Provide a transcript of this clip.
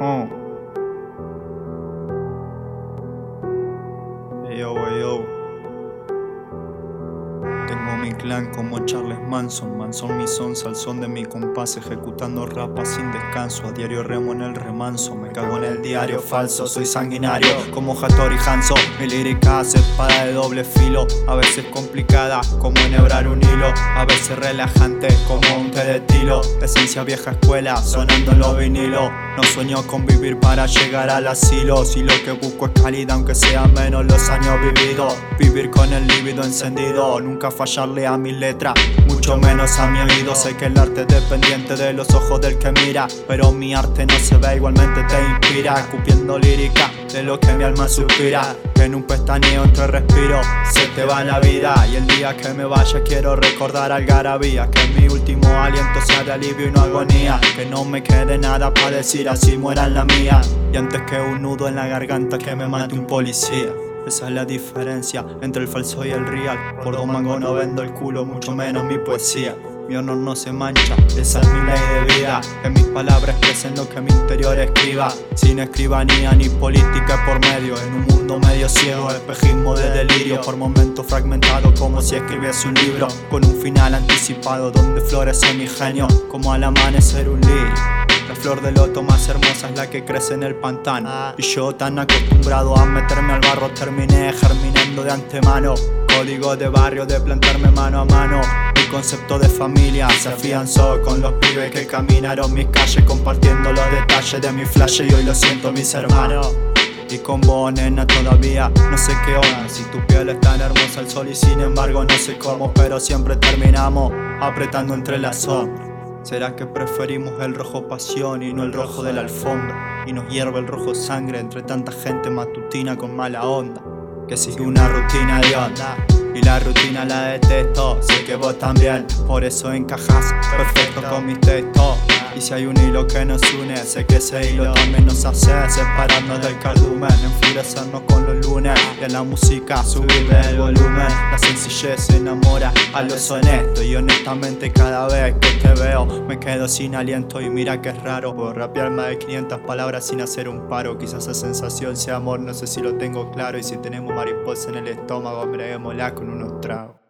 Oh. Ey, yo, ey, yo. Tengo mi clan como Charles Manson. Manson mi son, salsón de mi compás, ejecutando rapas sin descanso. A diario remo en el remanso, me cago en el diario falso. Soy sanguinario como Hattori Hanzo. Mi lírica es espada de doble filo, a veces complicada como enhebrar un hilo, a veces relajante como un té de tilo. Esencia vieja escuela sonando en los vinilos. No sueño con vivir para llegar al asilo, si lo que busco es calidad aunque sea menos los años vividos. Vivir con el líbido encendido, nunca fallarle a mi letra, mucho menos a mi oído. Sé que el arte es dependiente de los ojos del que mira, pero mi arte no se ve, igualmente te inspira. Escupiendo lírica de lo que mi alma suspira, que en un pestañeo entre respiro se te va la vida. Y el día que me vaya quiero recordar algarabía, que mi último aliento sea de alivio y no agonía, que no me quede nada para decir así muera en la mía. Y antes que un nudo en la garganta que me mate un policía. Esa es la diferencia entre el falso y el real. Por 2 mangos no vendo el culo, mucho menos mi poesía. Mi honor no se mancha, esa es mi ley de vida. Que mis palabras expresen lo que mi interior escriba, sin escribanía ni política por medio. En un mundo medio ciego, espejismo de delirio, por momentos fragmentado como si escribiese un libro, con un final anticipado donde florece mi genio, como al amanecer un lirio. La flor de loto más hermosa es la que crece en el pantano, y yo tan acostumbrado a meterme al barro terminé germinando de antemano. Código de barrio de plantarme mano a mano. Mi concepto de familia se afianzó con los pibes que caminaron mis calles, compartiendo los detalles de mi flash, y hoy lo siento mis hermanos. Y con vos, nena, todavía no sé qué onda. Si tu piel es tan hermosa al sol y sin embargo no sé cómo, pero siempre terminamos apretando entre las sombras. ¿Será que preferimos el rojo pasión y no el rojo de la alfombra? Y nos hierve el rojo sangre entre tanta gente matutina con mala onda, que sigue una rutina de onda, y la rutina la detesto. Sé que vos también, por eso encajás perfecto con mis textos. Y si hay un hilo que nos une, sé que ese hilo también nos hace separarnos del cardumen, enfurecernos con los lunes, y en la música subirle el volumen. La sencillez enamora a los honestos, y honestamente cada vez que te veo me quedo sin aliento. Y mira que es raro, puedo rapear más de 500 palabras sin hacer un paro. Quizás esa sensación sea amor, no sé si lo tengo claro. Y si tenemos mariposa en el estómago, breguémosla con unos tragos.